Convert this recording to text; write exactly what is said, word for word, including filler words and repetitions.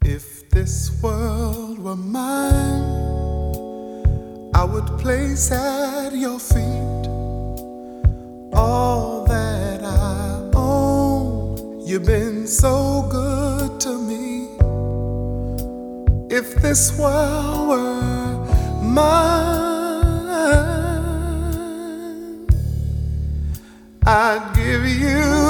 If this world were mine, I would place at your feet all that I own. You've been so good to me. If this world were mine, I'd give you